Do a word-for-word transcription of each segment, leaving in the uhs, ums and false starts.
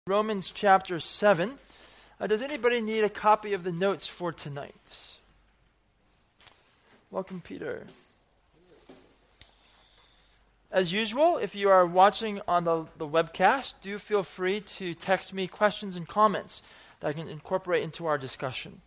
Romans chapter seven. Uh, does anybody need a copy of the notes for tonight? Welcome, Peter. As usual, if you are watching on the, the webcast, do feel free to text me questions and comments that I can incorporate into our discussion.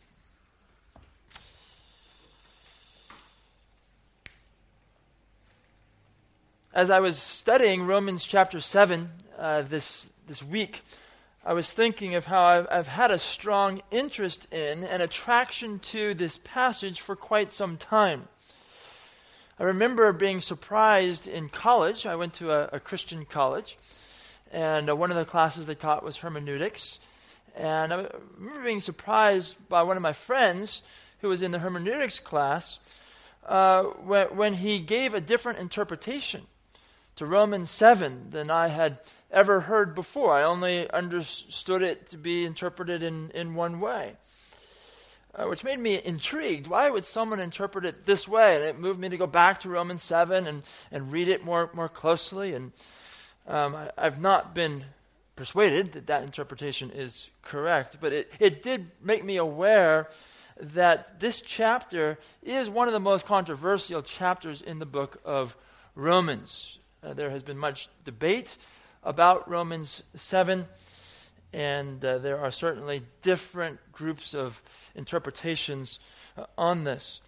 As I was studying Romans chapter seven uh, this this week, I was thinking of how I've, I've had a strong interest in and attraction to this passage for quite some time. I remember being surprised in college. I went to a, a Christian college, and uh, one of the classes they taught was hermeneutics. And I remember being surprised by one of my friends who was in the hermeneutics class uh, when, when he gave a different interpretation to Romans seven than I had ever heard before. I only understood it to be interpreted in, in one way, uh, which made me intrigued. Why would someone interpret it this way? And it moved me to go back to Romans seven and, and read it more, more closely. And um, I, I've not been persuaded that that interpretation is correct, but it, it did make me aware that this chapter is one of the most controversial chapters in the book of Romans. Uh, there has been much debate about Romans seven, and uh, there are certainly different groups of interpretations uh, on this.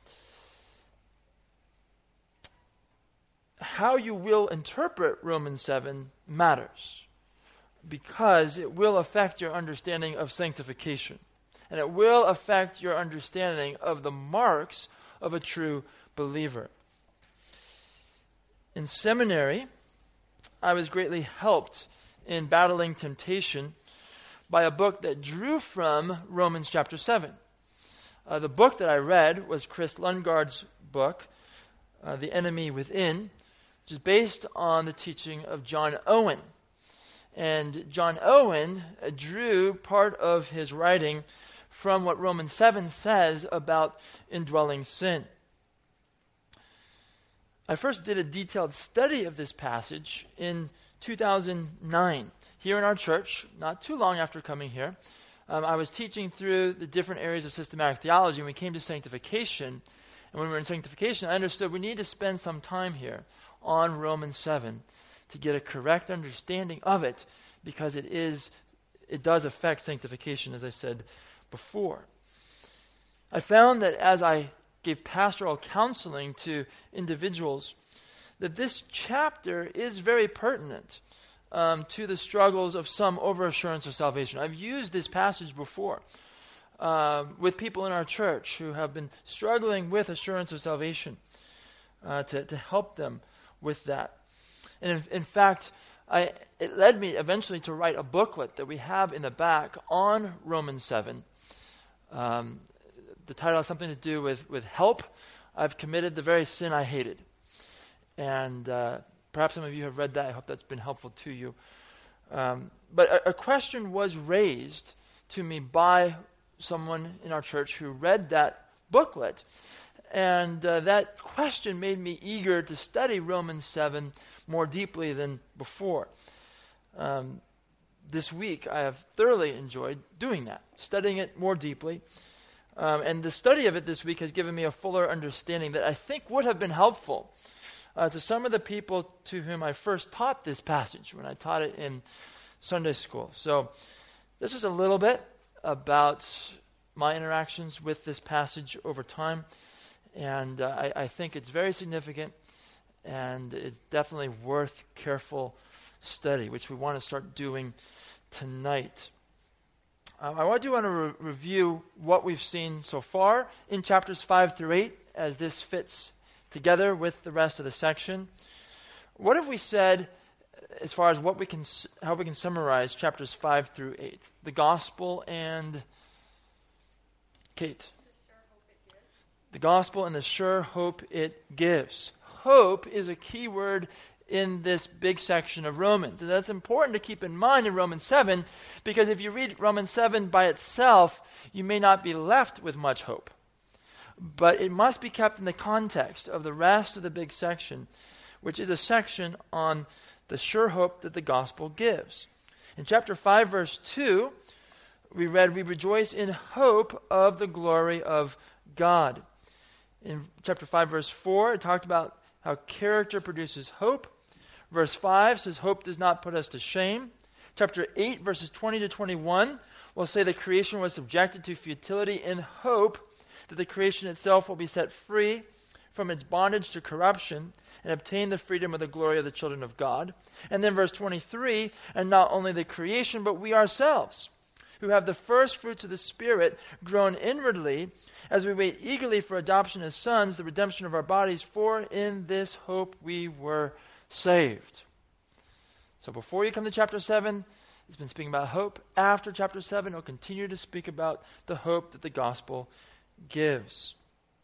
How you will interpret Romans seven matters, because it will affect your understanding of sanctification, and it will affect your understanding of the marks of a true believer. In seminary, I was greatly helped in battling temptation by a book that drew from Romans chapter seven. Uh, the book that I read was Chris Lundgaard's book, uh, The Enemy Within, which is based on the teaching of John Owen. And John Owen uh, drew part of his writing from what Romans seven says about indwelling sin. I first did a detailed study of this passage in two thousand nine here in our church, not too long after coming here. Um, I was teaching through the different areas of systematic theology, and we came to sanctification. And when we were in sanctification, I understood we need to spend some time here on Romans seven to get a correct understanding of it, because it is it does affect sanctification, as I said before. I found that as I gave pastoral counseling to individuals, that this chapter is very pertinent um, to the struggles of some overassurance of salvation. I've used this passage before um, with people in our church who have been struggling with assurance of salvation uh, to, to help them with that. And in, in fact, I, it led me eventually to write a booklet that we have in the back on Romans seven. Um, The title has something to do with, with help. I've committed the very sin I hated. And uh, perhaps some of you have read that. I hope that's been helpful to you. Um, but a, a question was raised to me by someone in our church who read that booklet. And uh, that question made me eager to study Romans seven more deeply than before. Um, this week, I have thoroughly enjoyed doing that, studying it more deeply. Um, and the study of it this week has given me a fuller understanding that I think would have been helpful uh, to some of the people to whom I first taught this passage when I taught it in Sunday school. So this is a little bit about my interactions with this passage over time, and uh, I, I think it's very significant, and it's definitely worth careful study, which we want to start doing tonight. Um, I do want to re- review what we've seen so far in chapters five through eight, as this fits together with the rest of the section. What have we said as far as what we can, how we can summarize chapters five through eight? The gospel and Kate. The gospel and the sure hope it gives. Hope is a key word in this big section of Romans. And that's important to keep in mind in Romans seven, because if you read Romans seven by itself, you may not be left with much hope. But it must be kept in the context of the rest of the big section, which is a section on the sure hope that the gospel gives. In chapter five, verse two, we read, we rejoice in hope of the glory of God. In chapter five, verse four, it talked about how character produces hope. Verse five says, hope does not put us to shame. Chapter eight, verses twenty to twenty-one, will say the creation was subjected to futility in hope that the creation itself will be set free from its bondage to corruption and obtain the freedom of the glory of the children of God. And then verse twenty-three, and not only the creation, but we ourselves, who have the first fruits of the Spirit, grown inwardly, as we wait eagerly for adoption as sons, the redemption of our bodies, for in this hope we were saved. So before you come to chapter seven, it's been speaking about hope. After chapter seven, it'll continue to speak about the hope that the gospel gives.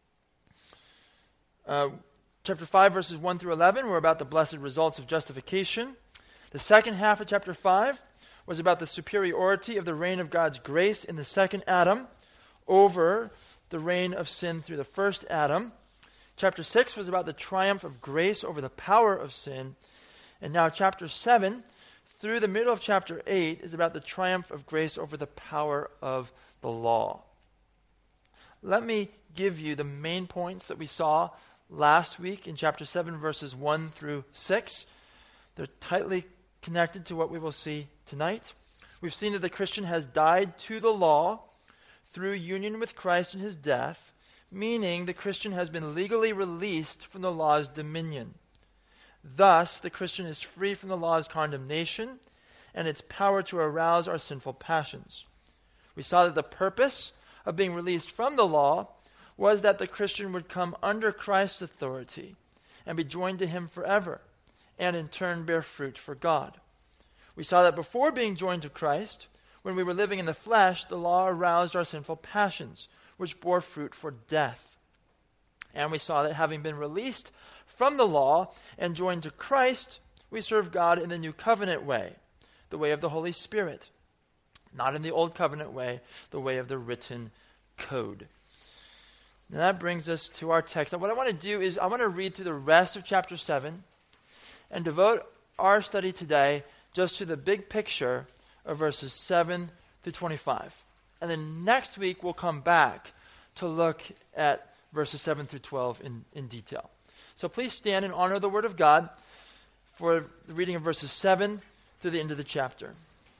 Uh, chapter five, verses one through eleven, were about the blessed results of justification. The second half of chapter five was about the superiority of the reign of God's grace in the second Adam over the reign of sin through the first Adam. Chapter six was about the triumph of grace over the power of sin. And now chapter seven, through the middle of chapter eight, is about the triumph of grace over the power of the law. Let me give you the main points that we saw last week in chapter seven, verses one through six. They're tightly connected to what we will see tonight. We've seen that the Christian has died to the law through union with Christ in his death, meaning the Christian has been legally released from the law's dominion. Thus, the Christian is free from the law's condemnation and its power to arouse our sinful passions. We saw that the purpose of being released from the law was that the Christian would come under Christ's authority and be joined to him forever, and in turn bear fruit for God. We saw that before being joined to Christ, when we were living in the flesh, the law aroused our sinful passions, which bore fruit for death. And we saw that having been released from the law and joined to Christ, we serve God in the new covenant way, the way of the Holy Spirit, not in the old covenant way, the way of the written code. Now that brings us to our text. Now what I want to do is I want to read through the rest of chapter seven and devote our study today just to the big picture of verses seven through twenty-five. And then next week we'll come back to look at verses seven through twelve in, in detail. So please stand and honor the word of God for the reading of verses seven through the end of the chapter.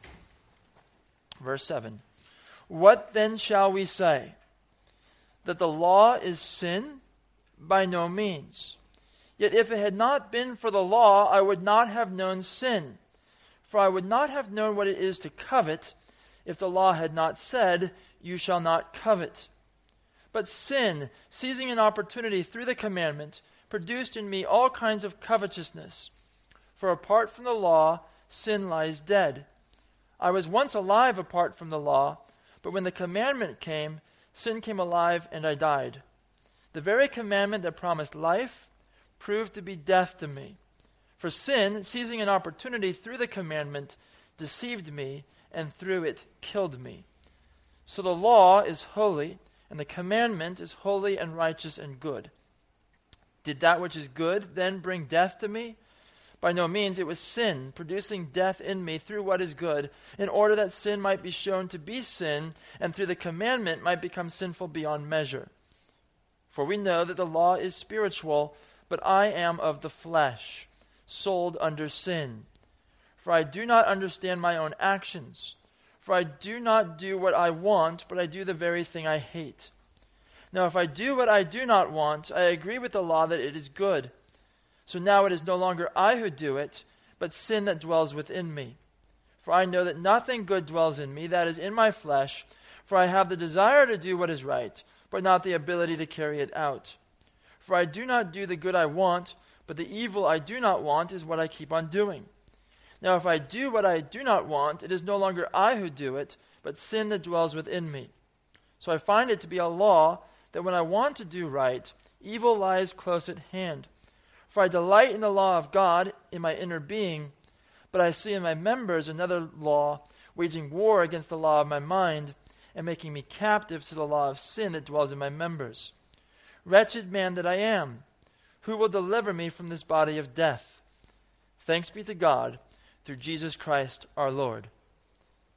Verse seven. What then shall we say? That the law is sin? By no means. Yet if it had not been for the law, I would not have known sin. For I would not have known what it is to covet if the law had not said, you shall not covet. But sin, seizing an opportunity through the commandment, produced in me all kinds of covetousness. For apart from the law, sin lies dead. I was once alive apart from the law, but when the commandment came, sin came alive and I died. The very commandment that promised life proved to be death to me. For sin, seizing an opportunity through the commandment, deceived me and through it killed me. So the law is holy, and the commandment is holy and righteous and good. Did that which is good then bring death to me? By no means. It was sin, producing death in me through what is good, in order that sin might be shown to be sin, and through the commandment might become sinful beyond measure. For we know that the law is spiritual, but I am of the flesh, sold under sin. For I do not understand my own actions. For I do not do what I want, but I do the very thing I hate. Now if I do what I do not want, I agree with the law that it is good. So now it is no longer I who do it, but sin that dwells within me. For I know that nothing good dwells in me, that is in my flesh, for I have the desire to do what is right, but not the ability to carry it out. For I do not do the good I want, but the evil I do not want is what I keep on doing. Now if I do what I do not want, it is no longer I who do it, but sin that dwells within me. So I find it to be a law that when I want to do right, evil lies close at hand. For I delight in the law of God in my inner being, but I see in my members another law, waging war against the law of my mind, and making me captive to the law of sin that dwells in my members. Wretched man that I am, who will deliver me from this body of death? Thanks be to God, through Jesus Christ our Lord.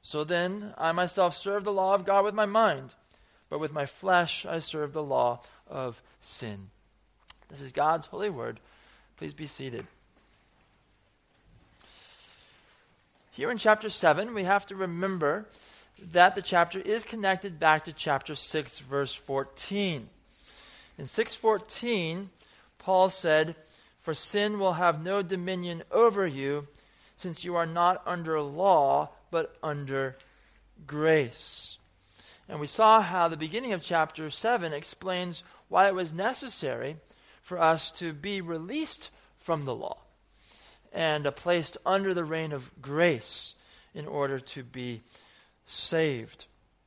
So then I myself serve the law of God with my mind, but with my flesh I serve the law of sin. This is God's holy word. Please be seated. Here in chapter seven, we have to remember that the chapter is connected back to chapter six, verse fourteen. In six fourteen, Paul said, "For sin will have no dominion over you, since you are not under law, but under grace." And we saw how the beginning of chapter seven explains why it was necessary for us to be released from the law and uh, placed under the reign of grace in order to be saved.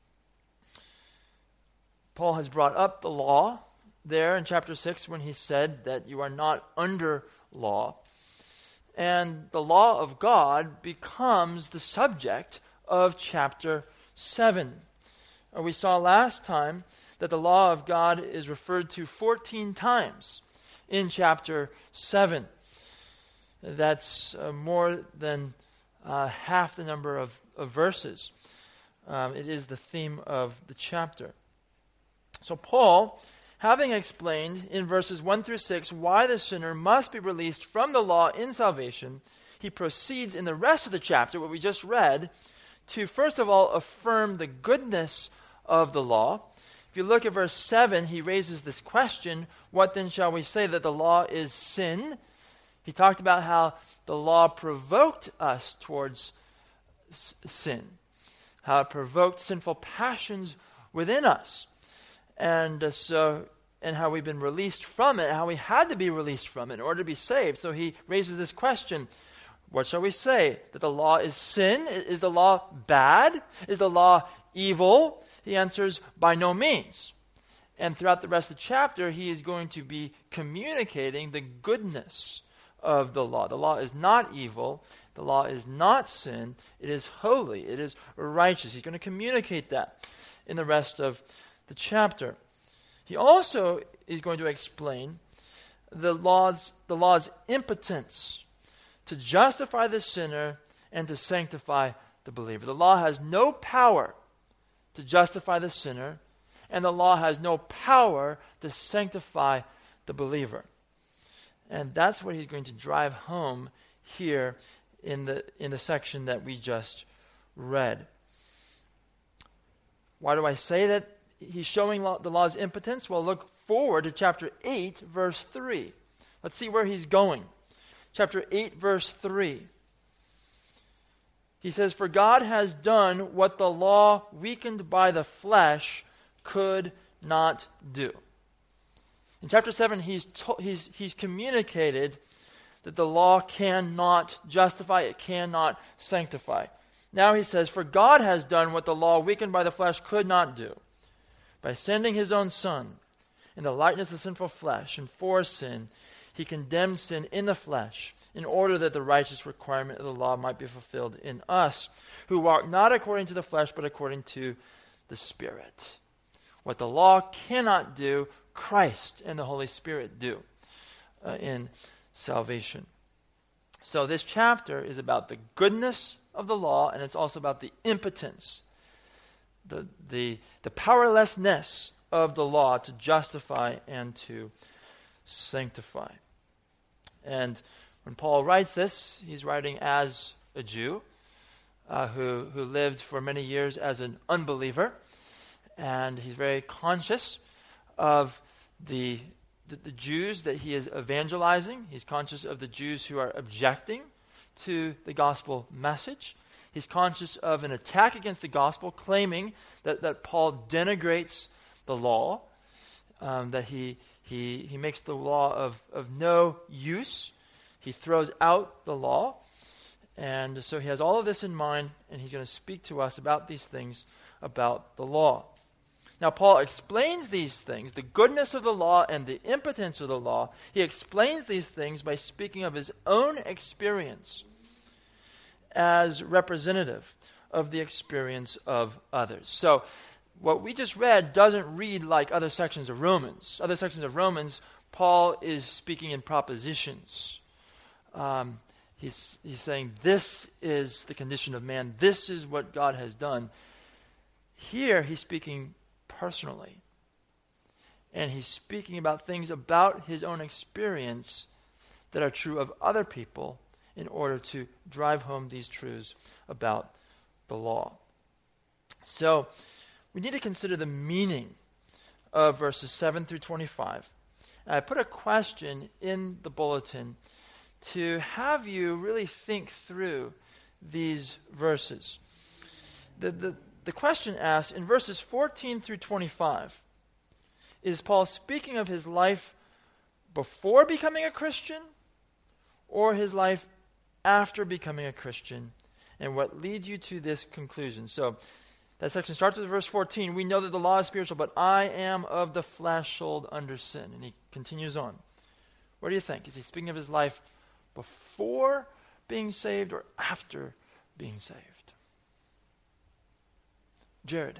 Paul has brought up the law there in chapter six when he said that you are not under law. And the law of God becomes the subject of chapter seven. Uh, we saw last time that the law of God is referred to fourteen times in chapter seven. That's uh, more than uh, half the number of, of verses. Um, it is the theme of the chapter. So Paul, having explained in verses one through six why the sinner must be released from the law in salvation, he proceeds in the rest of the chapter, what we just read, to first of all affirm the goodness of the law. If you look at verse seven, he raises this question, what then shall we say, that the law is sin? He talked about how the law provoked us towards s- sin, how it provoked sinful passions within us, and uh, so and how we've been released from it, how we had to be released from it in order to be saved. So he raises this question, what shall we say? That the law is sin? Is the law bad? Is the law evil? He answers, by no means. And throughout the rest of the chapter, he is going to be communicating the goodness of the law. The law is not evil. The law is not sin. It is holy. It is righteous. He's going to communicate that in the rest of the chapter. He also is going to explain the law's, the law's impotence to justify the sinner and to sanctify the believer. The law has no power to justify the sinner, and the law has no power to sanctify the believer. And that's what he's going to drive home here in the in the section that we just read. Why do I say that he's showing law, the law's impotence? Well, look forward to chapter eight, verse three. Let's see where he's going. Chapter eight, verse three. He says, "For God has done what the law, weakened by the flesh, could not do." In chapter seven, he's, to, he's, he's communicated that the law cannot justify, it cannot sanctify. Now he says, "For God has done what the law, weakened by the flesh, could not do, by sending his own Son in the likeness of sinful flesh, and for sin, he condemned sin in the flesh, in order that the righteous requirement of the law might be fulfilled in us, who walk not according to the flesh, but according to the Spirit." What the law cannot do, Christ and the Holy Spirit do uh, in salvation. So this chapter is about the goodness of the law, and it's also about the impotence, the the the powerlessness of the law to justify and to sanctify. And when Paul writes this, he's writing as a Jew uh, who who lived for many years as an unbeliever, and he's very conscious of the, the the Jews that he is evangelizing. He's conscious of the Jews who are objecting to the gospel message. He's conscious of an attack against the gospel, claiming that, that Paul denigrates the law, um, that he he he makes the law of, of no use. He throws out the law. And so he has all of this in mind, and he's going to speak to us about these things about the law. Now, Paul explains these things, the goodness of the law and the impotence of the law. He explains these things by speaking of his own experience as representative of the experience of others. So, what we just read doesn't read like other sections of Romans. Other sections of Romans, Paul is speaking in propositions. Um, He's, he's saying this is the condition of man. This is what God has done. Here he's speaking personally. And he's speaking about things about his own experience that are true of other people in order to drive home these truths about the law. So we need to consider the meaning of verses seven through twenty-five. And I put a question in the bulletin to have you really think through these verses. The, the, the question asks, in verses fourteen through twenty-five, is Paul speaking of his life before becoming a Christian or his life after becoming a Christian? And what leads you to this conclusion? So that section starts with verse fourteen. We know that the law is spiritual, but I am of the flesh, sold under sin. And he continues on. What do you think? Is he speaking of his life before being saved or after being saved? Jared.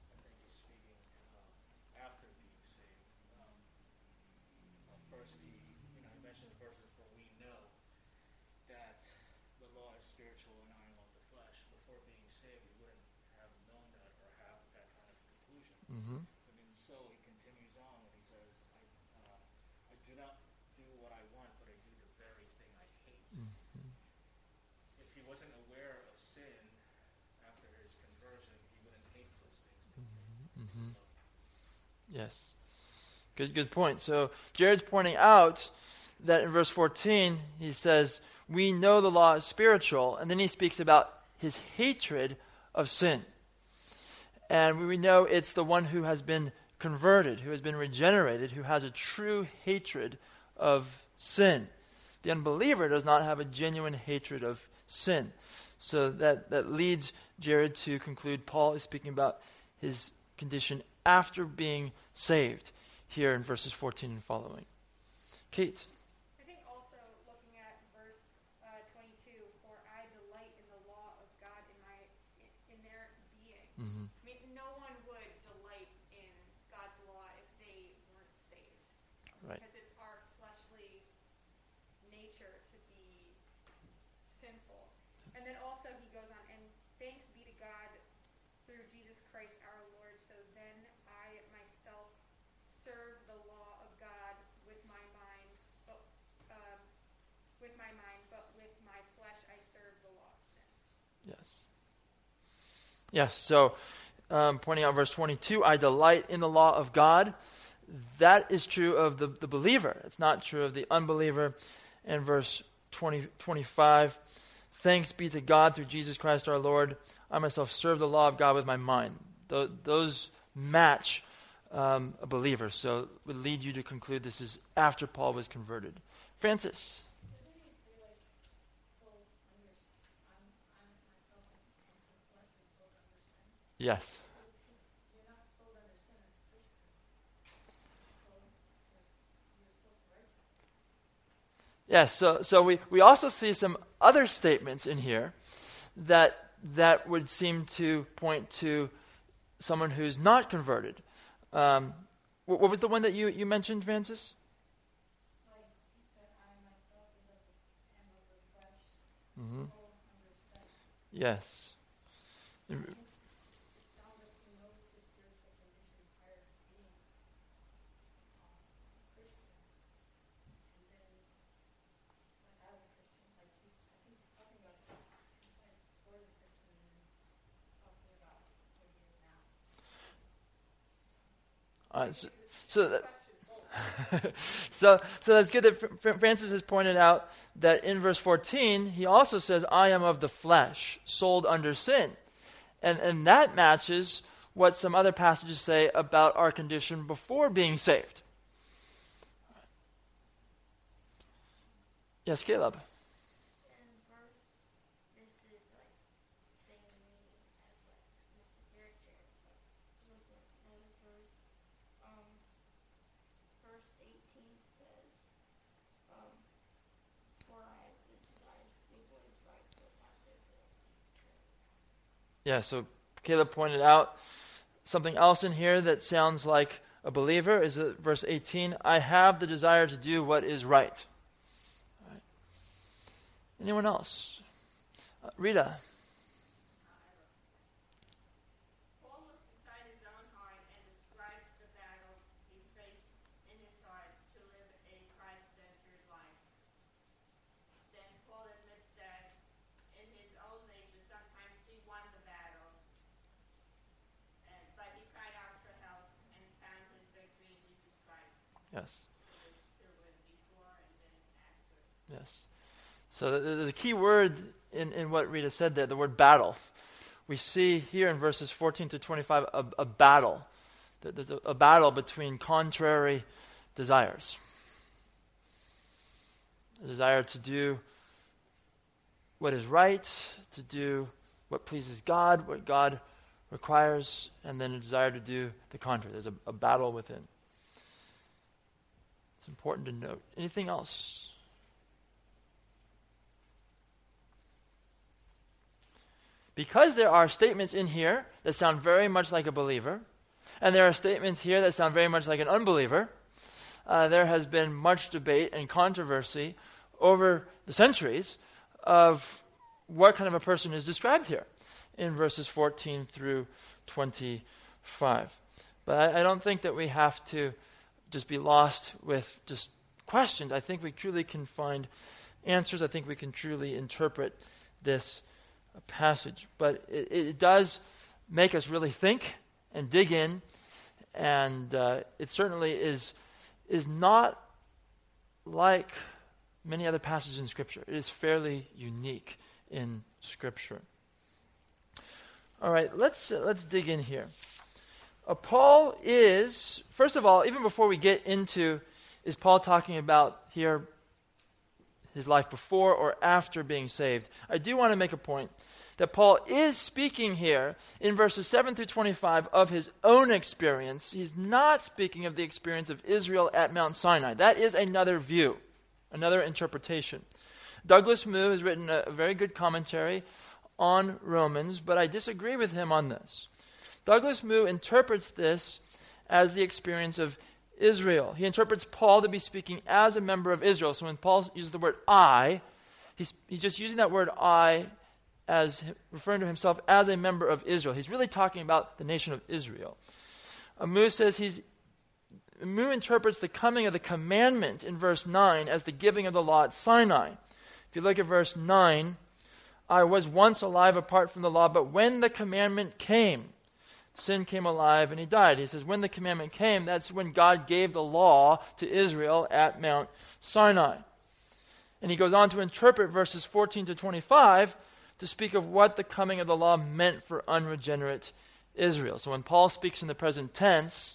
Mm-hmm. I mean, so he continues on when he says, I, uh, I do not do what I want, but I do the very thing I hate. Mm-hmm. If he wasn't aware of sin after his conversion, he wouldn't hate those things. Mm-hmm. Mm-hmm. So. Yes. Good, good point. So Jared's pointing out that in verse fourteen, he says, we know the law is spiritual, and then he speaks about his hatred of sin. And we know it's the one who has been converted, who has been regenerated, who has a true hatred of sin. The unbeliever does not have a genuine hatred of sin. So that, that leads Jared to conclude Paul is speaking about his condition after being saved here in verses fourteen and following. Kate. I think also looking at verse uh, twenty-two, for I delight in the law of God in my in their being. Mm-hmm. I mean, no one would delight in God's law if they weren't saved. Right. Because it's our fleshly nature to be sinful. And then also he goes on, and thanks be to God through Jesus Christ our Lord, so then I myself serve the law of God with my mind, but um, with my mind, but with my flesh I serve the law of sin. Yes. Yes, so um, pointing out verse twenty-two, I delight in the law of God. That is true of the, the believer. It's not true of the unbeliever. And verse twenty, twenty-five, thanks be to God through Jesus Christ our Lord. I myself serve the law of God with my mind. Th- those match um, a believer. So it would lead you to conclude this is after Paul was converted. Francis. Yes. Yes, so so we, we also see some other statements in here that that would seem to point to someone who's not converted. Um, what, what was the one that you, you mentioned, Francis? Mm-hmm. Yes. Uh, so, so, that, so, so that's good that Fr- Francis has pointed out that in verse fourteen, he also says, I am of the flesh, sold under sin. And, and that matches what some other passages say about our condition before being saved. Yes, Caleb. Yeah, so Caleb pointed out something else in here that sounds like a believer is it verse eighteen, I have the desire to do what is right. Right. Anyone else? Uh, Rita. Paul looks inside his own heart and describes the battle he faced in his heart to live a Christ-centered life. Then Paul admits that in his own nature sometimes he won the battle, and, but he cried out for help and found his victory in Jesus Christ. Yes. It was to win before and then after. Yes. So th- there's a key word in, in what Rita said there, the word battle. We see here in verses fourteen to twenty-five a, a battle. There's a, a battle between contrary desires. A desire to do what is right, to do what pleases God, what God requires, and then a desire to do the contrary. There's a, a battle within. It's important to note. Anything else? Because there are statements in here that sound very much like a believer, and there are statements here that sound very much like an unbeliever, uh, there has been much debate and controversy over the centuries of what kind of a person is described here in verses fourteen through twenty-five. But I, I don't think that we have to just be lost with just questions. I think we truly can find answers. I think we can truly interpret this passage. But it, it does make us really think and dig in, and uh, it certainly is is not like many other passages in Scripture. It is fairly unique in Scripture. All right, let's uh, let's dig in here. Uh, Paul is, first of all, even before we get into, is Paul talking about here his life before or after being saved? I do want to make a point that Paul is speaking here in verses seven through twenty-five of his own experience. He's not speaking of the experience of Israel at Mount Sinai. That is another view, another interpretation. Douglas Moo has written a, a very good commentary on Romans, but I disagree with him on this. Douglas Moo interprets this as the experience of Israel. He interprets Paul to be speaking as a member of Israel. So when Paul uses the word I, he's, he's just using that word I as referring to himself as a member of Israel. He's really talking about the nation of Israel. Uh, Moo says he's Moo interprets the coming of the commandment in verse nine as the giving of the law at Sinai. If you look at verse nine, I was once alive apart from the law, but when the commandment came, sin came alive and he died. He says when the commandment came, that's when God gave the law to Israel at Mount Sinai. And he goes on to interpret verses fourteen to twenty-five to speak of what the coming of the law meant for unregenerate Israel. So when Paul speaks in the present tense,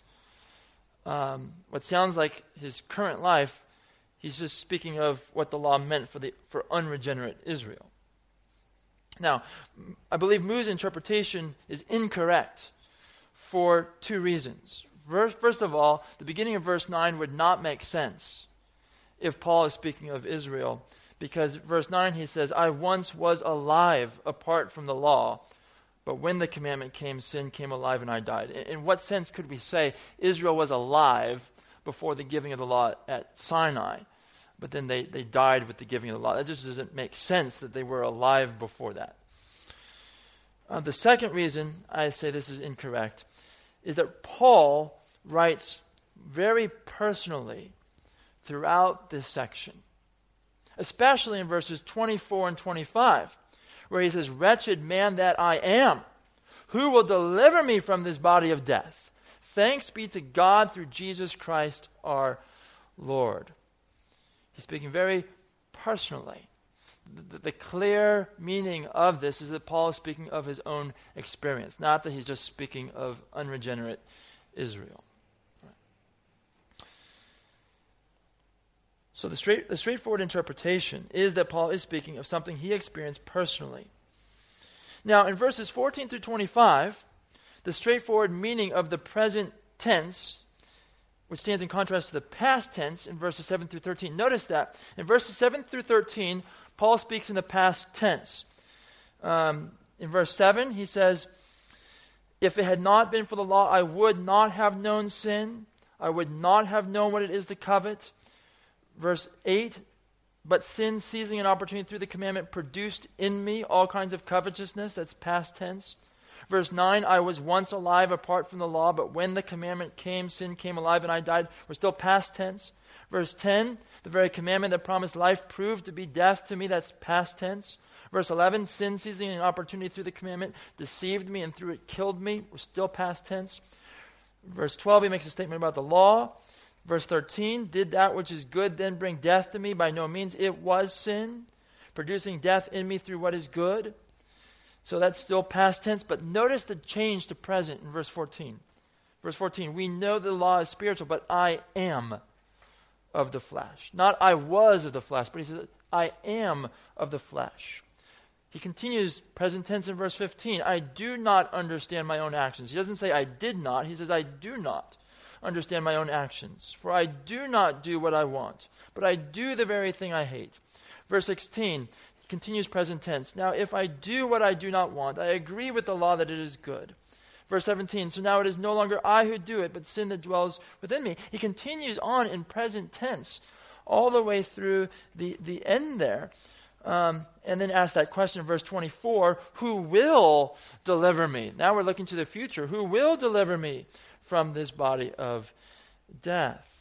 um, what sounds like his current life, he's just speaking of what the law meant for the for unregenerate Israel. Now, I believe Moo's interpretation is incorrect for two reasons. First, first of all, the beginning of verse nine would not make sense if Paul is speaking of Israel, because verse nine he says, I once was alive apart from the law, but when the commandment came, sin came alive and I died. In, in what sense could we say Israel was alive before the giving of the law at Sinai, but then they, they died with the giving of the law? That just doesn't make sense that they were alive before that. Uh, the second reason I say this is incorrect is that Paul writes very personally throughout this section, especially in verses twenty-four and twenty-five, where he says, wretched man that I am, who will deliver me from this body of death? Thanks be to God through Jesus Christ our Lord. He's speaking very personally. The, the clear meaning of this is that Paul is speaking of his own experience, not that he's just speaking of unregenerate Israel. So the straight, the straightforward interpretation is that Paul is speaking of something he experienced personally. Now, in verses fourteen through twenty-five, the straightforward meaning of the present tense, which stands in contrast to the past tense in verses seven through thirteen. Notice that in verses seven through thirteen, Paul speaks in the past tense. Um, in verse seven, he says, if it had not been for the law, I would not have known sin. I would not have known what it is to covet. Verse eight, But sin, seizing an opportunity through the commandment, produced in me all kinds of covetousness. That's past tense. Verse nine, I was once alive apart from the law, but when the commandment came, sin came alive and I died. We're still past tense. Verse ten, the very commandment that promised life proved to be death to me. That's past tense. Verse eleven, sin, seizing an opportunity through the commandment, deceived me and through it killed me. We're still past tense. Verse twelve, he makes a statement about the law. Verse thirteen, did that which is good then bring death to me? By no means. It was sin, producing death in me through what is good. So that's still past tense, but notice the change to present in verse fourteen. Verse fourteen, we know the law is spiritual, but I am of the flesh. Not I was of the flesh, but he says, I am of the flesh. He continues, present tense in verse fifteen, I do not understand my own actions. He doesn't say I did not, he says I do not understand my own actions. For I do not do what I want, but I do the very thing I hate. Verse sixteen, he continues present tense. Now if I do what I do not want, I agree with the law that it is good. Verse seventeen, so now it is no longer I who do it, but sin that dwells within me. He continues on in present tense all the way through the, the end there. Um, and then asks that question in verse twenty-four, who will deliver me? Now we're looking to the future. Who will deliver me from this body of death?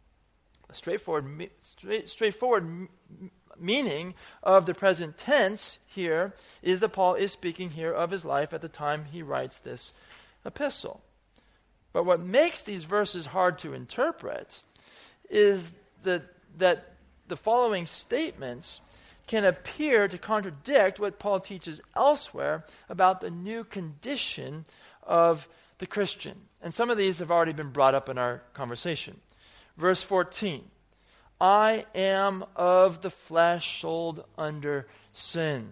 A straightforward, straight, straightforward m- meaning of the present tense here is that Paul is speaking here of his life at the time he writes this epistle. But what makes these verses hard to interpret is that, that the following statements can appear to contradict what Paul teaches elsewhere about the new condition of the Christian. And some of these have already been brought up in our conversation. Verse fourteen, I am of the flesh, sold under sin.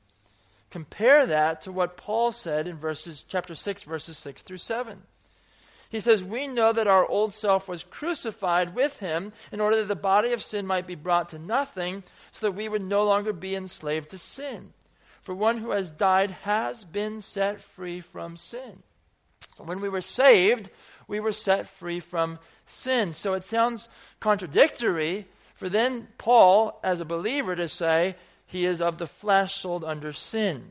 Compare that to what Paul said in verses chapter six, verses six through seven. He says, we know that our old self was crucified with him in order that the body of sin might be brought to nothing, so that we would no longer be enslaved to sin. For one who has died has been set free from sin. So when we were saved, we were set free from sin. So it sounds contradictory for then Paul, as a believer, to say he is of the flesh, sold under sin.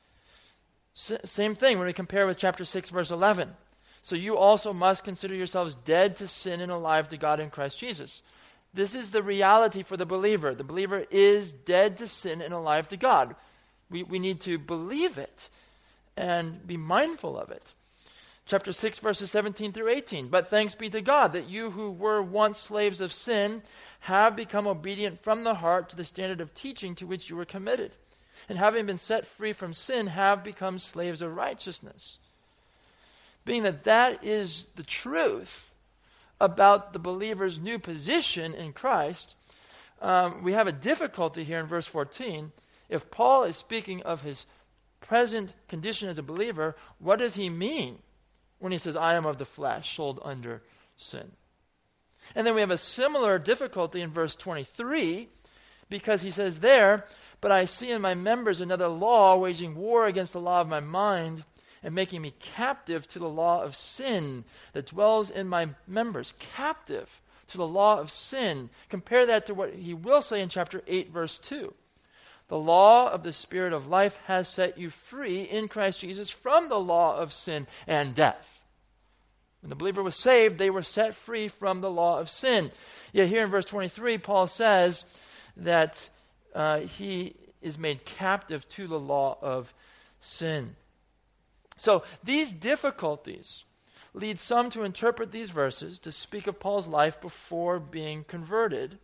S- same thing when we compare with chapter six, verse eleven. So you also must consider yourselves dead to sin and alive to God in Christ Jesus. This is the reality for the believer. The believer is dead to sin and alive to God. We, we need to believe it and be mindful of it. Chapter six, verses seventeen through eighteen. But thanks be to God that you who were once slaves of sin have become obedient from the heart to the standard of teaching to which you were committed. And having been set free from sin, have become slaves of righteousness. Being that that is the truth about the believer's new position in Christ, um, we have a difficulty here in verse fourteen. If Paul is speaking of his present condition as a believer, what does he mean when he says, I am of the flesh, sold under sin? And then we have a similar difficulty in verse twenty-three, because he says there, but I see in my members another law, waging war against the law of my mind, and making me captive to the law of sin that dwells in my members. Captive to the law of sin. Compare that to what he will say in chapter eight, verse two. The law of the Spirit of life has set you free in Christ Jesus from the law of sin and death. When the believer was saved, they were set free from the law of sin. Yet here in verse twenty-three, Paul says that uh, he is made captive to the law of sin. So these difficulties lead some to interpret these verses to speak of Paul's life before being converted,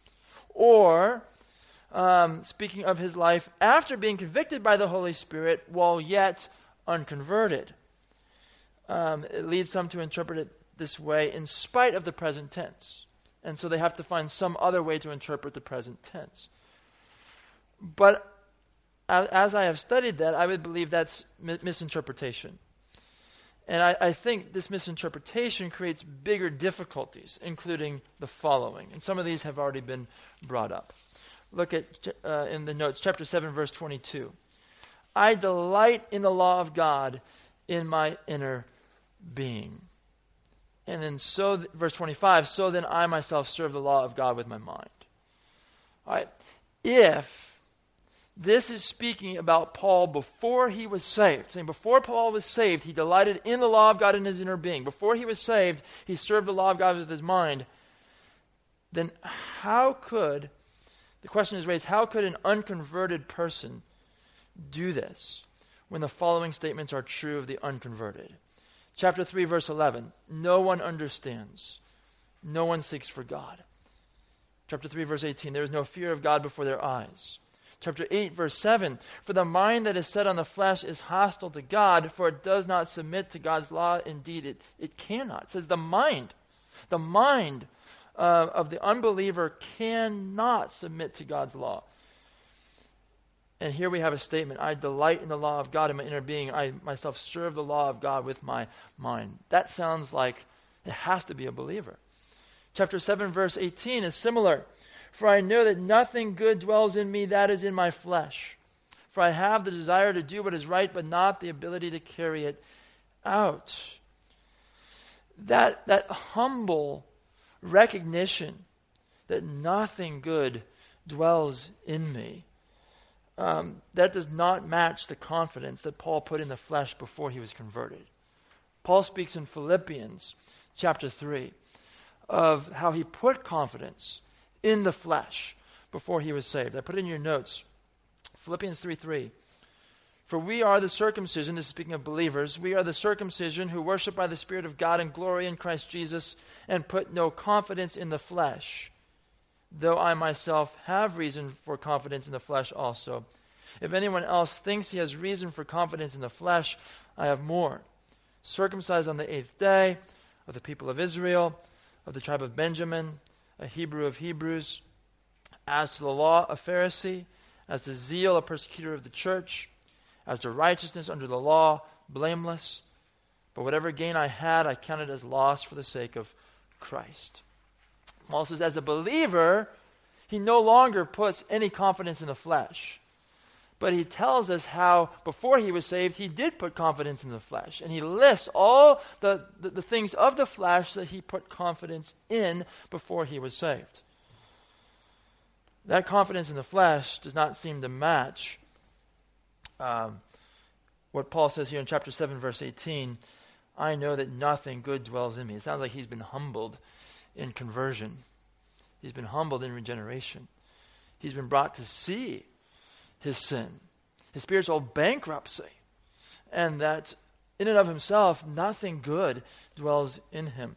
or um, speaking of his life after being convicted by the Holy Spirit while yet unconverted. Um, it leads some to interpret it this way in spite of the present tense. And so they have to find some other way to interpret the present tense. But as I have studied that, I would believe that's mi- misinterpretation. And I, I think this misinterpretation creates bigger difficulties, including the following. And some of these have already been brought up. Look at, uh, in the notes, chapter seven, verse twenty-two. I delight in the law of God in my inner being. And then so, th- verse twenty-five, so then I myself serve the law of God with my mind. All right. If this is speaking about Paul before he was saved, saying before Paul was saved, he delighted in the law of God in his inner being. Before he was saved, he served the law of God with his mind. Then how could, the question is raised, how could an unconverted person do this when the following statements are true of the unconverted? Chapter three, verse eleven, no one understands. No one seeks for God. Chapter three, verse eighteen, there is no fear of God before their eyes. Chapter eight, verse seven, for the mind that is set on the flesh is hostile to God, for it does not submit to God's law. Indeed, it, it cannot. It says the mind, the mind uh, of the unbeliever cannot submit to God's law. And here we have a statement, I delight in the law of God in my inner being. I myself serve the law of God with my mind. That sounds like it has to be a believer. Chapter seven, verse eighteen is similar. For I know that nothing good dwells in me, that is in my flesh. For I have the desire to do what is right, but not the ability to carry it out. That, that humble recognition that nothing good dwells in me, um, that does not match the confidence that Paul put in the flesh before he was converted. Paul speaks in Philippians chapter three of how he put confidence in the flesh before he was saved. I put it in your notes. Philippians three three. For we are the circumcision, this is speaking of believers, we are the circumcision who worship by the Spirit of God and glory in Christ Jesus and put no confidence in the flesh, though I myself have reason for confidence in the flesh also. If anyone else thinks he has reason for confidence in the flesh, I have more. Circumcised on the eighth day, of the people of Israel, of the tribe of Benjamin, a Hebrew of Hebrews, as to the law, a Pharisee, as to zeal, a persecutor of the church, as to righteousness under the law, blameless. But whatever gain I had, I counted as loss for the sake of Christ. Paul says, as a believer, he no longer puts any confidence in the flesh. But he tells us how, before he was saved, he did put confidence in the flesh. And he lists all the, the, the things of the flesh that he put confidence in before he was saved. That confidence in the flesh does not seem to match um, what Paul says here in chapter seven, verse eighteen. I know that nothing good dwells in me. It sounds like he's been humbled in conversion. He's been humbled in regeneration. He's been brought to see his sin, his spiritual bankruptcy, and that in and of himself, nothing good dwells in him.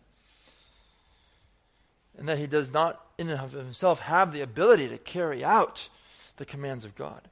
And that he does not in and of himself have the ability to carry out the commands of God.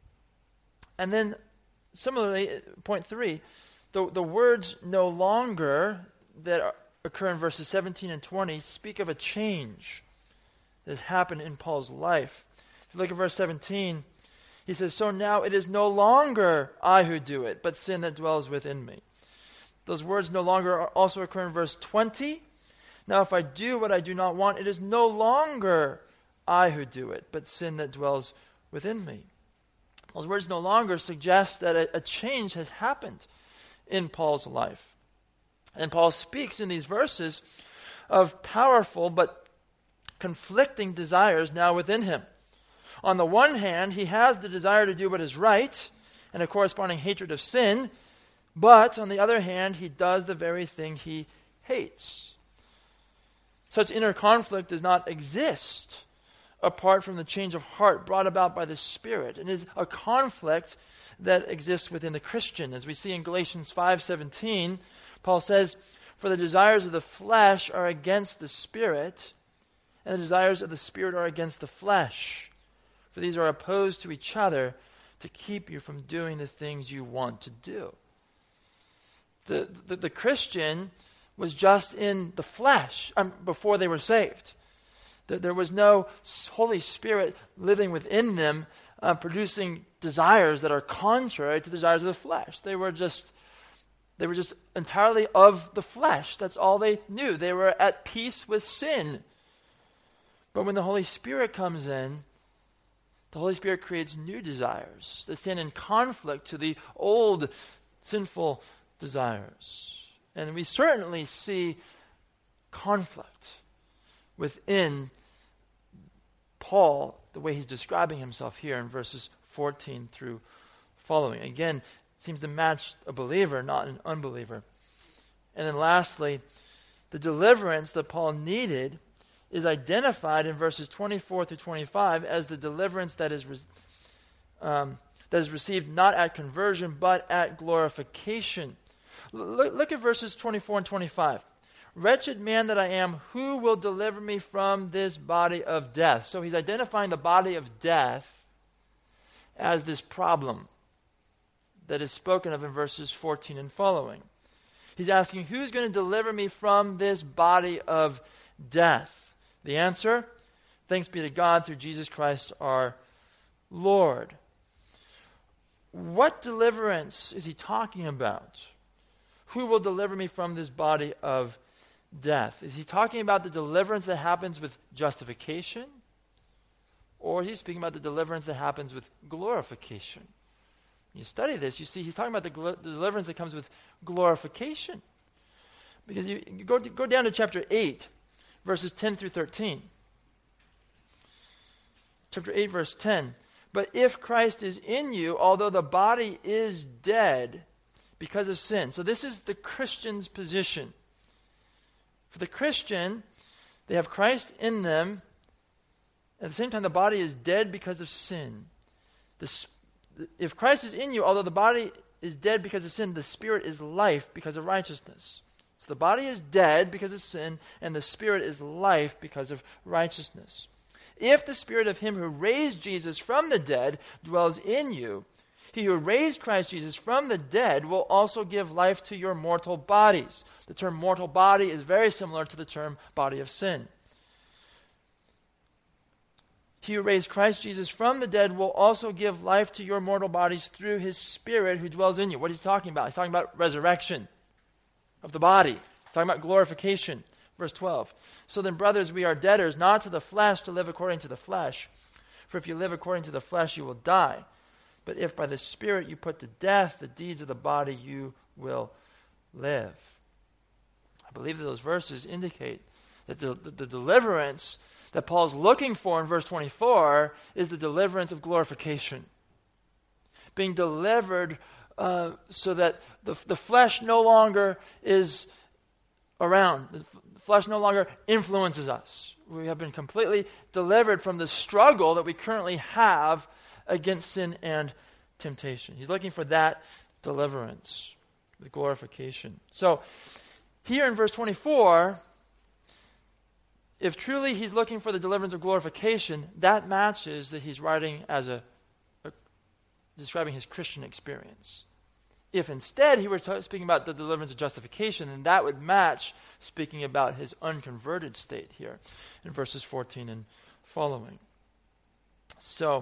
And then, similarly, point three, the, the words no longer that are, occur in verses seventeen and twenty speak of a change that has happened in Paul's life. If you look at verse seventeen, he says, so now it is no longer I who do it, but sin that dwells within me. Those words no longer also occur in verse twenty. Now if I do what I do not want, it is no longer I who do it, but sin that dwells within me. Those words no longer suggest that a, a change has happened in Paul's life. And Paul speaks in these verses of powerful but conflicting desires now within him. On the one hand, he has the desire to do what is right and a corresponding hatred of sin, but on the other hand, he does the very thing he hates. Such inner conflict does not exist apart from the change of heart brought about by the Spirit, and is a conflict that exists within the Christian. As we see in Galatians five seventeen, Paul says, for the desires of the flesh are against the Spirit, and the desires of the Spirit are against the flesh. For these are opposed to each other to keep you from doing the things you want to do. The, the, the Christian was just in the flesh um, before they were saved. The, there was no Holy Spirit living within them, uh, producing desires that are contrary to the desires of the flesh. They were just They were just entirely of the flesh. That's all they knew. They were at peace with sin. But when the Holy Spirit comes in, the Holy Spirit creates new desires that stand in conflict to the old sinful desires. And we certainly see conflict within Paul the way he's describing himself here in verses fourteen through following. Again, seems to match a believer, not an unbeliever. And then lastly, the deliverance that Paul needed is identified in verses twenty-four through twenty-five as the deliverance that is, re- um, that is received not at conversion, but at glorification. L- look, look at verses twenty-four and twenty-five. Wretched man that I am, who will deliver me from this body of death? So he's identifying the body of death as this problem that is spoken of in verses fourteen and following. He's asking, who's going to deliver me from this body of death? The answer, thanks be to God through Jesus Christ our Lord. What deliverance is he talking about? Who will deliver me from this body of death? Is he talking about the deliverance that happens with justification? Or is he speaking about the deliverance that happens with glorification? When you study this, you see he's talking about the, gl- the deliverance that comes with glorification. Because you, you go, to, go down to chapter eight, verses ten through thirteen. Chapter eight, verse ten. But if Christ is in you, although the body is dead because of sin. So this is the Christian's position. For the Christian, they have Christ in them. At the same time, the body is dead because of sin. The, if Christ is in you, although the body is dead because of sin, the spirit is life because of righteousness. So the body is dead because of sin, and the spirit is life because of righteousness. If the spirit of him who raised Jesus from the dead dwells in you, he who raised Christ Jesus from the dead will also give life to your mortal bodies. The term mortal body is very similar to the term body of sin. He who raised Christ Jesus from the dead will also give life to your mortal bodies through his Spirit who dwells in you. What is he talking about? He's talking about resurrection of the body. He's talking about glorification. Verse twelve. So then, brothers, we are debtors, not to the flesh, to live according to the flesh. For if you live according to the flesh, you will die. But if by the Spirit you put to death the deeds of the body, you will live. I believe that those verses indicate that the, the, the deliverance that Paul's looking for in verse twenty-four is the deliverance of glorification. Being delivered uh, so that the, the flesh no longer is around. The flesh no longer influences us. We have been completely delivered from the struggle that we currently have against sin and temptation. He's looking for that deliverance, the glorification. So here in verse twenty-four, if truly he's looking for the deliverance of glorification, that matches that he's writing as a, a describing his Christian experience. If instead he were t- speaking about the deliverance of justification, then that would match speaking about his unconverted state here in verses fourteen and following. So,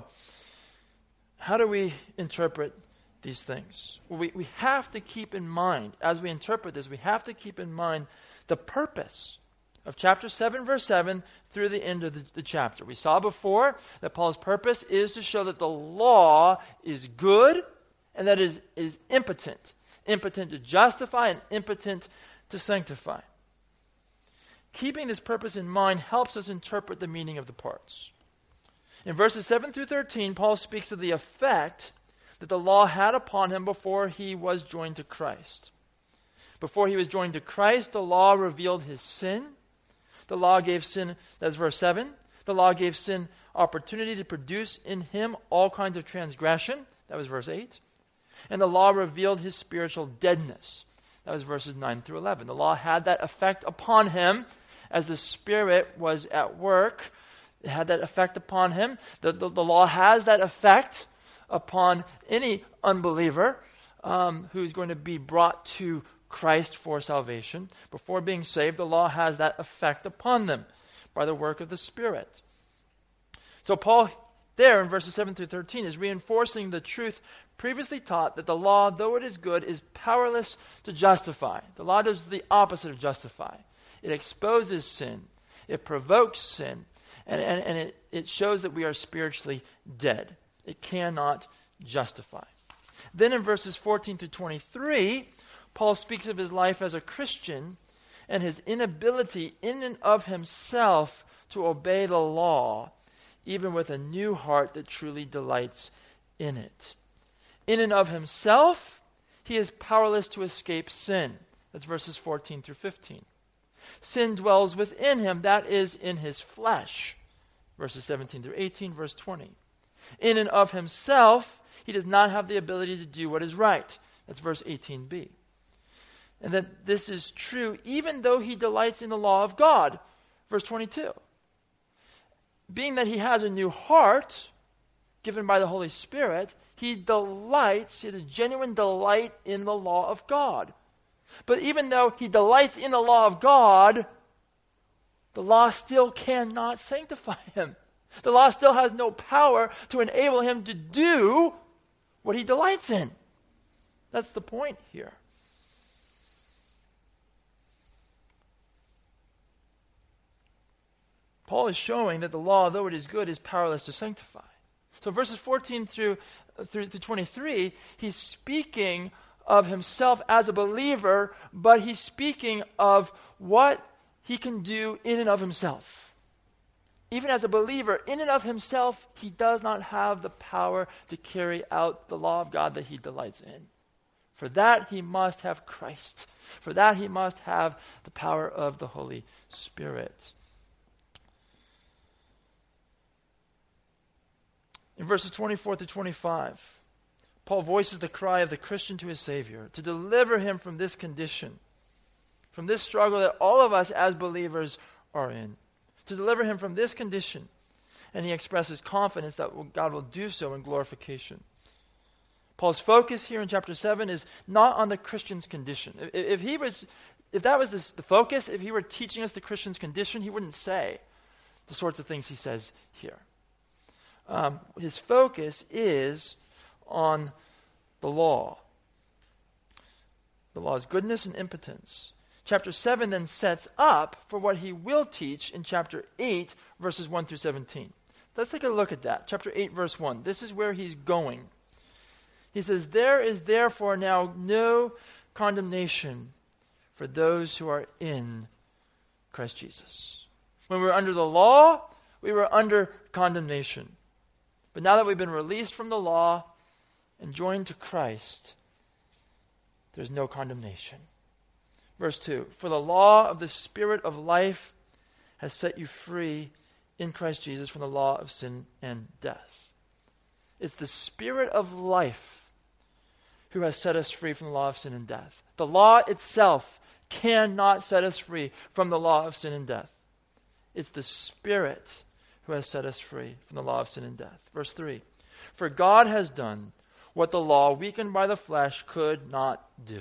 how do we interpret these things? Well, we, we have to keep in mind, as we interpret this, we have to keep in mind the purpose of chapter seven, verse seven, through the end of the, the chapter. We saw before that Paul's purpose is to show that the law is good and that it is, is impotent. Impotent to justify and impotent to sanctify. Keeping this purpose in mind helps us interpret the meaning of the parts. In verses seven through thirteen, Paul speaks of the effect that the law had upon him before he was joined to Christ. Before he was joined to Christ, the law revealed his sin. The law gave sin, that's verse seven. The law gave sin opportunity to produce in him all kinds of transgression. That was verse eight. And the law revealed his spiritual deadness. That was verses nine through eleven. The law had that effect upon him as the Spirit was at work. It had that effect upon him. The, the, the law has that effect upon any unbeliever um, who is going to be brought to Christ for salvation. Before being saved, the law has that effect upon them by the work of the Spirit. So Paul, there in verses seven through thirteen, is reinforcing the truth previously taught that the law, though it is good, is powerless to justify. The law does the opposite of justify. It exposes sin. It provokes sin. And, and, and it, it shows that we are spiritually dead. It cannot justify. Then in verses fourteen to twenty-three, Paul speaks of his life as a Christian and his inability in and of himself to obey the law, even with a new heart that truly delights in it. In and of himself, he is powerless to escape sin. That's verses fourteen through fifteen. Sin dwells within him, that is, in his flesh. Verses seventeen through eighteen, verse twenty. In and of himself, he does not have the ability to do what is right. That's verse eighteen b. And that this is true even though he delights in the law of God. Verse twenty-two. Being that he has a new heart, given by the Holy Spirit, he delights, he has a genuine delight in the law of God. But even though he delights in the law of God, the law still cannot sanctify him. The law still has no power to enable him to do what he delights in. That's the point here. Paul is showing that the law, though it is good, is powerless to sanctify. So verses fourteen through, through, through twenty-three, he's speaking of himself as a believer, but he's speaking of what he can do in and of himself. Even as a believer, in and of himself, he does not have the power to carry out the law of God that he delights in. For that, he must have Christ. For that, he must have the power of the Holy Spirit. In verses twenty-four to twenty-five, Paul voices the cry of the Christian to his Savior to deliver him from this condition, from this struggle that all of us as believers are in, to deliver him from this condition. And he expresses confidence that God will do so in glorification. Paul's focus here in chapter seven is not on the Christian's condition. If, if he was, if that was this, the focus, if he were teaching us the Christian's condition, he wouldn't say the sorts of things he says here. Um, his focus is on the law. The law's goodness and impotence. Chapter seven then sets up for what he will teach in chapter eight, verses one through seventeen. Let's take a look at that. Chapter eight, verse one. This is where he's going. He says, "There is therefore now no condemnation for those who are in Christ Jesus." When we were under the law, we were under condemnation. But now that we've been released from the law and joined to Christ, there's no condemnation. Verse two, "For the law of the Spirit of life has set you free in Christ Jesus from the law of sin and death." It's the Spirit of life who has set us free from the law of sin and death. The law itself cannot set us free from the law of sin and death. It's the Spirit who has set us free from the law of sin and death. Verse three, "For God has done what the law, weakened by the flesh, could not do.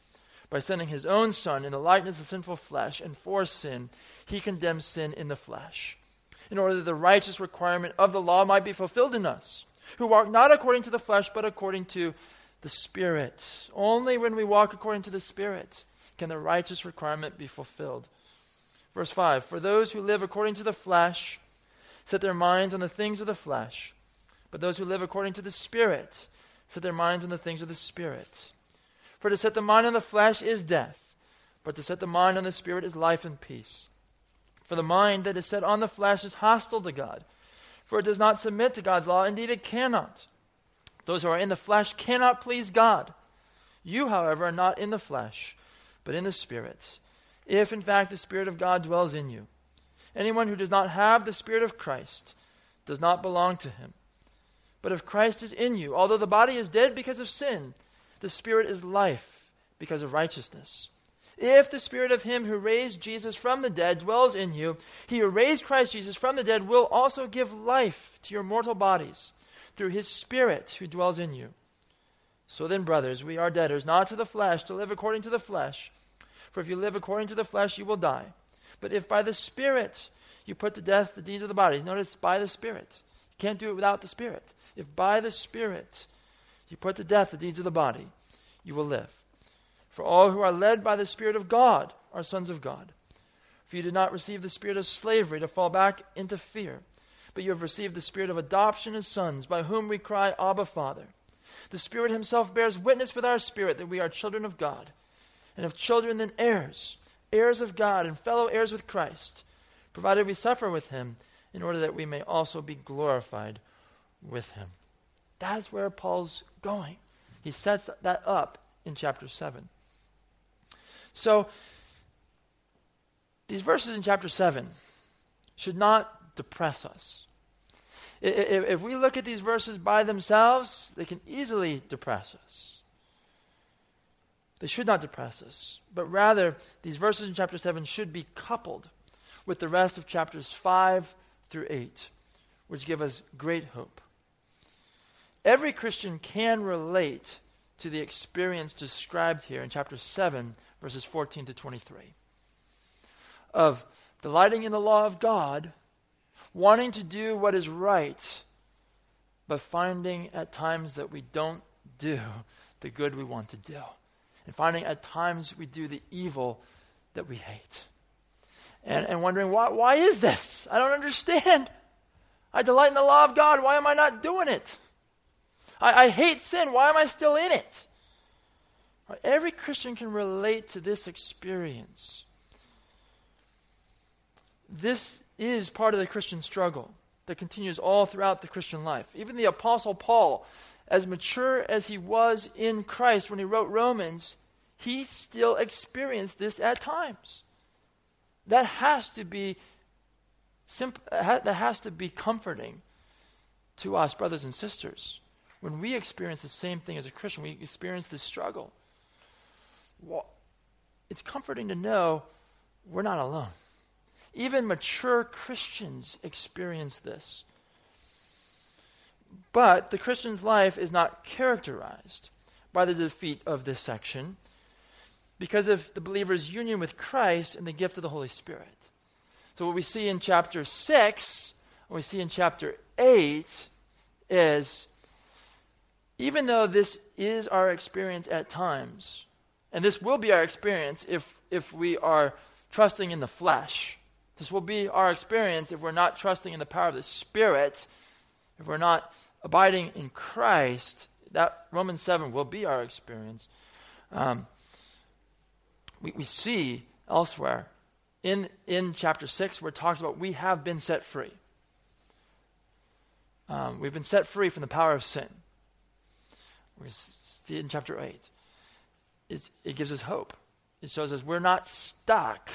By sending his own Son in the likeness of sinful flesh, and for sin, he condemned sin in the flesh, in order that the righteous requirement of the law might be fulfilled in us, who walk not according to the flesh, but according to the Spirit." Only when we walk according to the Spirit can the righteous requirement be fulfilled. Verse five, "For those who live according to the flesh set their minds on the things of the flesh, but those who live according to the Spirit set their minds on the things of the Spirit. For to set the mind on the flesh is death, but to set the mind on the Spirit is life and peace. For the mind that is set on the flesh is hostile to God, for it does not submit to God's law. Indeed, it cannot. Those who are in the flesh cannot please God. You, however, are not in the flesh, but in the Spirit, if in fact the Spirit of God dwells in you. Anyone who does not have the Spirit of Christ does not belong to him. But if Christ is in you, although the body is dead because of sin, the Spirit is life because of righteousness. If the Spirit of him who raised Jesus from the dead dwells in you, he who raised Christ Jesus from the dead will also give life to your mortal bodies through his Spirit who dwells in you. So then, brothers, we are debtors, not to the flesh, to live according to the flesh. For if you live according to the flesh, you will die. But if by the Spirit you put to death the deeds of the body," notice by the Spirit. You can't do it without the Spirit. "If by the Spirit you put to death the deeds of the body, you will live. For all who are led by the Spirit of God are sons of God. For you did not receive the spirit of slavery to fall back into fear, but you have received the Spirit of adoption as sons, by whom we cry, Abba, Father. The Spirit himself bears witness with our spirit that we are children of God. And if children, then heirs, heirs of God and fellow heirs with Christ, provided we suffer with him in order that we may also be glorified with him. That's where Paul's going. He sets that up in chapter seven. So, these verses in chapter seven should not depress us. If, if we look at these verses by themselves, they can easily depress us. They should not depress us, but rather, these verses in chapter seven should be coupled with the rest of chapters five through eight, which give us great hope. Every Christian can relate to the experience described here in chapter seven, verses fourteen to twenty-three, of delighting in the law of God, wanting to do what is right, but finding at times that we don't do the good we want to do, and finding at times we do the evil that we hate. And, and wondering, why, why is this? I don't understand. I delight in the law of God. Why am I not doing it? I, I hate sin. Why am I still in it? Every Christian can relate to this experience. This is part of the Christian struggle that continues all throughout the Christian life. Even the Apostle Paul, as mature as he was in Christ when he wrote Romans, he still experienced this at times. That has to be simp- ha- that has to be comforting to us, brothers and sisters. When we experience the same thing as a Christian, we experience this struggle. Well, it's comforting to know we're not alone. Even mature Christians experience this. But the Christian's life is not characterized by the defeat of this section because of the believer's union with Christ and the gift of the Holy Spirit. So what we see in chapter six, what we see in chapter eight is, even though this is our experience at times, and this will be our experience if, if we are trusting in the flesh, this will be our experience if we're not trusting in the power of the Spirit, if we're not abiding in Christ, that Romans seven will be our experience. Um, we, we see elsewhere in, in chapter six where it talks about we have been set free. Um, we've been set free from the power of sin. We see it in chapter eight. It, it gives us hope. It shows us we're not stuck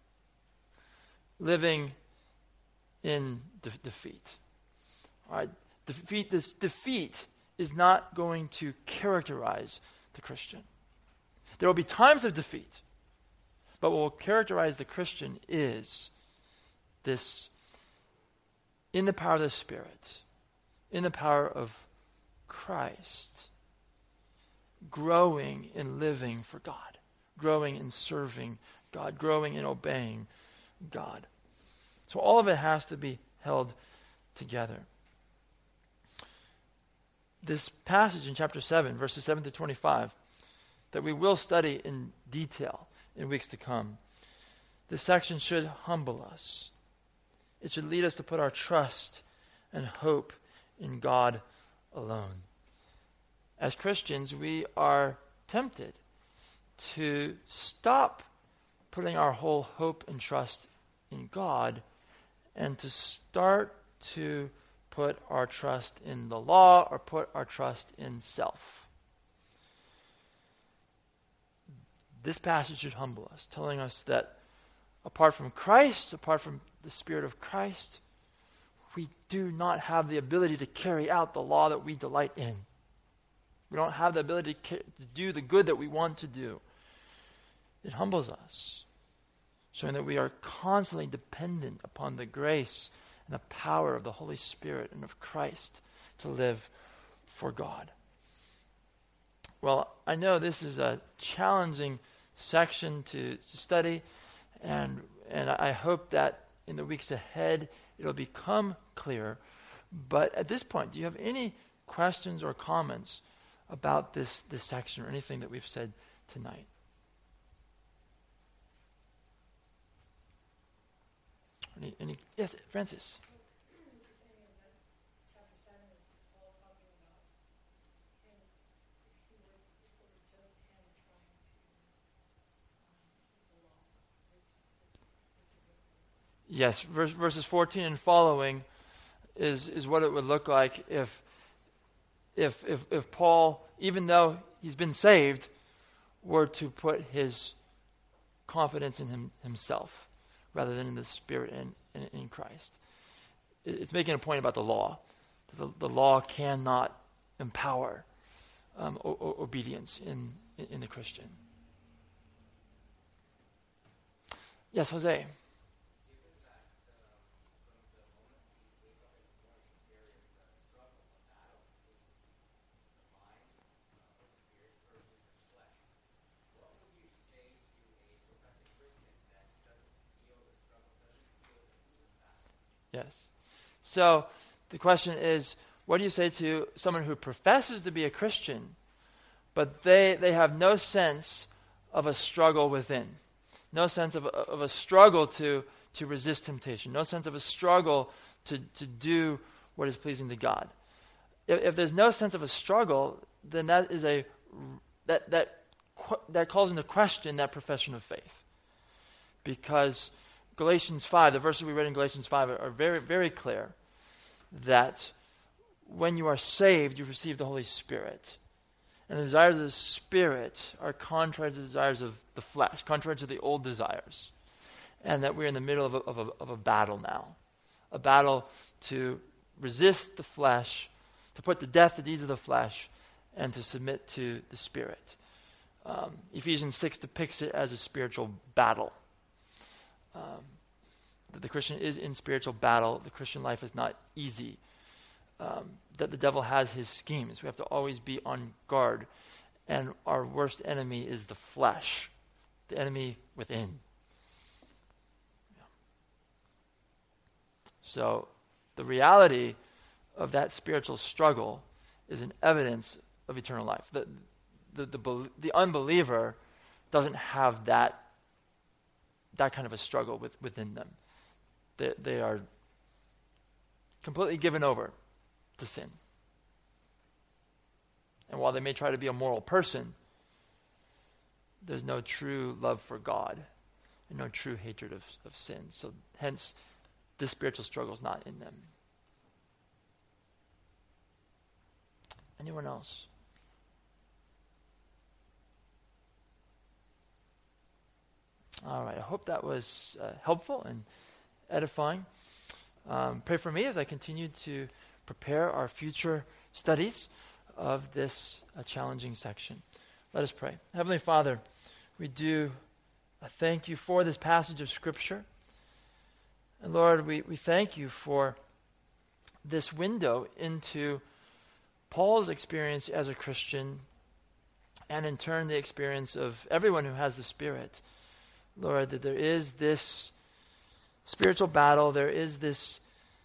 living in de- defeat. All right? Defeat, this defeat is not going to characterize the Christian. There will be times of defeat, but what will characterize the Christian is this, in the power of the Spirit, in the power of Christ, growing in living for God, growing in serving God, growing in obeying God. So all of it has to be held together. This passage in chapter seven, verses seven to twenty-five, that we will study in detail in weeks to come, this section should humble us. It should lead us to put our trust and hope in God alone. As Christians, we are tempted to stop putting our whole hope and trust in God and to start to put our trust in the law or put our trust in self. This passage should humble us, telling us that apart from Christ, apart from the Spirit of Christ, we do not have the ability to carry out the law that we delight in. We don't have the ability to, ca- to do the good that we want to do. It humbles us, showing that we are constantly dependent upon the grace and the power of the Holy Spirit and of Christ to live for God. Well, I know this is a challenging section to, to study, and and I hope that in the weeks ahead it'll become clear. But at this point, do you have any questions or comments about this, this section or anything that we've said tonight? Any, any yes, Francis. Yes, verse, verses fourteen and following is is what it would look like if if if if Paul, even though he's been saved, were to put his confidence in him, himself rather than in the Spirit and in, in Christ. It, it's making a point about the law. The, the law cannot empower um, o- o- obedience in, in in the Christian. Yes, Jose. Yes. So the question is, what do you say to someone who professes to be a Christian, but they, they have no sense of a struggle within, no sense of a, of a struggle to, to resist temptation, no sense of a struggle to, to do what is pleasing to God? If, if there's no sense of a struggle, then that is a that that that calls into question that profession of faith, because Galatians five, the verses we read in Galatians five are, are very, very clear that when you are saved, you receive the Holy Spirit. And the desires of the Spirit are contrary to the desires of the flesh, contrary to the old desires. And that we're in the middle of a, of a, of a battle now. A battle to resist the flesh, to put to death the deeds of the flesh, and to submit to the Spirit. Um, Ephesians six depicts it as a spiritual battle. Um, that the Christian is in spiritual battle. The Christian life is not easy. Um, that the devil has his schemes. We have to always be on guard. And our worst enemy is the flesh, the enemy within. Yeah. So the reality of that spiritual struggle is an evidence of eternal life. The, the, the, the unbeliever doesn't have that that kind of a struggle with, within them. They, they are completely given over to sin. And while they may try to be a moral person, there's no true love for God and no true hatred of, of sin. So hence, this spiritual struggle is not in them. Anyone else? All right, I hope that was uh, helpful and edifying. Um, pray for me as I continue to prepare our future studies of this uh, challenging section. Let us pray. Heavenly Father, we do uh, thank you for this passage of Scripture. And Lord, we, we thank you for this window into Paul's experience as a Christian, and in turn the experience of everyone who has the Spirit. Lord, that there is this spiritual battle, there is this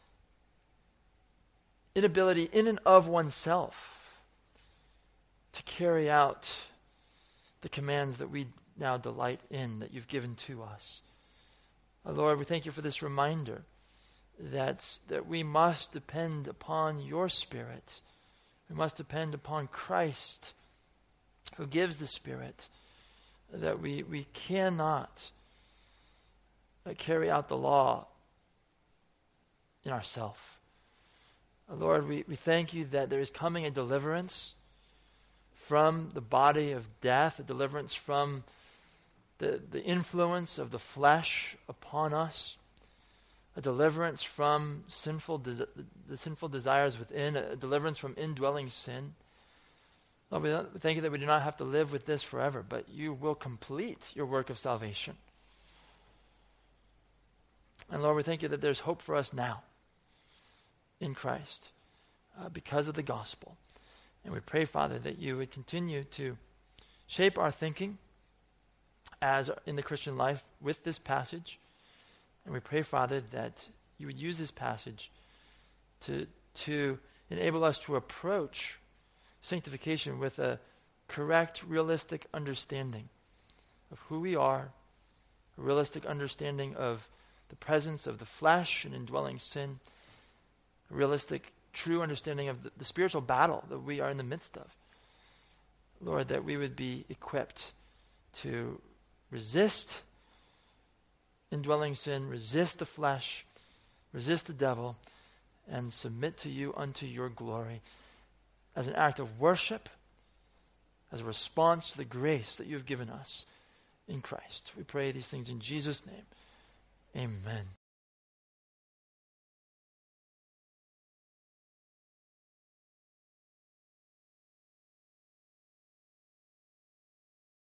inability in and of oneself to carry out the commands that we now delight in, that you've given to us. Oh, Lord, we thank you for this reminder that, that we must depend upon your Spirit. We must depend upon Christ, who gives the Spirit, that we, we cannot uh, carry out the law in ourselves. Uh, Lord, we, we thank you that there is coming a deliverance from the body of death, a deliverance from the, the influence of the flesh upon us, a deliverance from sinful de- the sinful desires within, a deliverance from indwelling sin. Lord, we thank you that we do not have to live with this forever, but you will complete your work of salvation. And Lord, we thank you that there's hope for us now in Christ uh, because of the gospel. And we pray, Father, that you would continue to shape our thinking as in the Christian life with this passage. And we pray, Father, that you would use this passage to, to enable us to approach sanctification with a correct, realistic understanding of who we are, a realistic understanding of the presence of the flesh and indwelling sin, a realistic, true understanding of the, the spiritual battle that we are in the midst of. Lord, that we would be equipped to resist indwelling sin, resist the flesh, resist the devil, and submit to you unto your glory as an act of worship, as a response to the grace that you have given us in Christ. We pray these things in Jesus' name. Amen.